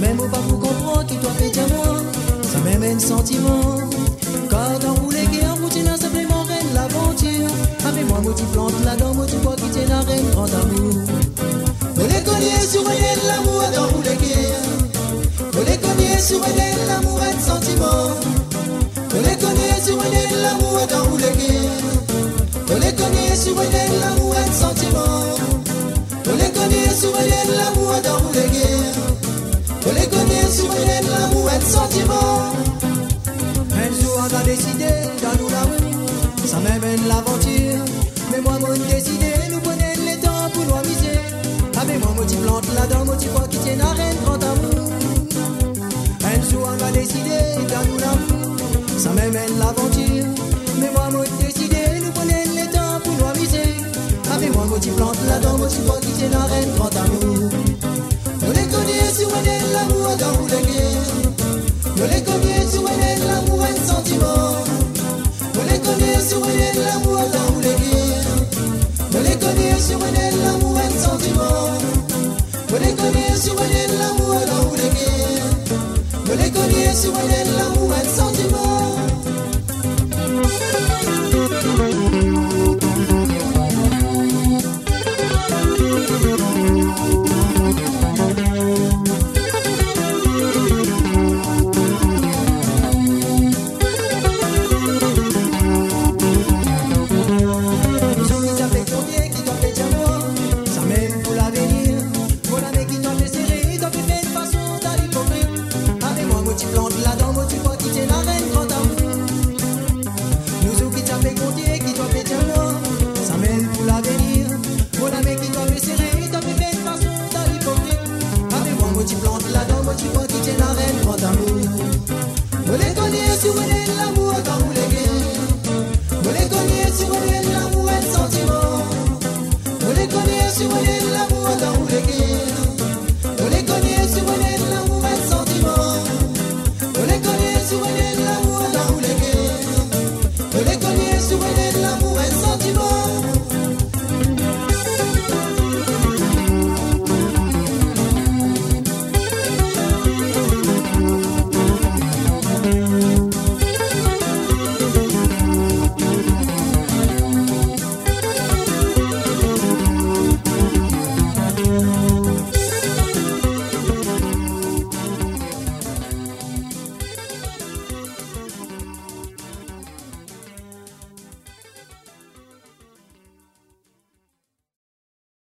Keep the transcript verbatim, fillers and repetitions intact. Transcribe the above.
même au pas pour comprendre qui doit faire moi. Ça même un sentiment. Quand on roule les guerres, vous tenez simplement reine l'aventure. Avec moi, moi tu plantes là-dedans, moi tu vois qui tient la reine grand amour. On les connaît sur elle l'amour dans roule les guerres. On les connaît sur elle l'amour et le sentiment. On les connaît sur elle l'amour dans roule les guerres. On les connaît sur elle l'amour et le sentiment. On les connaît sur elle l'amour dans roule les guerres. On les connaît sur elle l'amour et le sentiment. Un jour on a décidé dans nous l'amour, ça m'amène l'aventure. Mais moi moi décidé, nous prenons les temps pour nous amuser. Avec moi moi tu plantes là-dedans, moi tu vois qui tient la reine grand amour. Un jour on a décidé dans nous l'amour, ça m'amène l'aventure. Mais moi moi décidé, nous prenons les temps pour nous amuser. Avec moi moi tu plantes là-dedans, moi tu vois qui tient la reine grand amour. On les connaît sur elle l'amour dans les guerres. On les connaît sur elle l'amour et le sentiment. On les connaît sur elle l'amour dans les guerres. On les connaît sur elle l'amour et le sentiment. On les connaît sur elle l'amour dans les guerres. On les connaît sur elle l'amour et le sentiment. On les connaît sur elle l'amour dans les guerres. On les connaît sur elle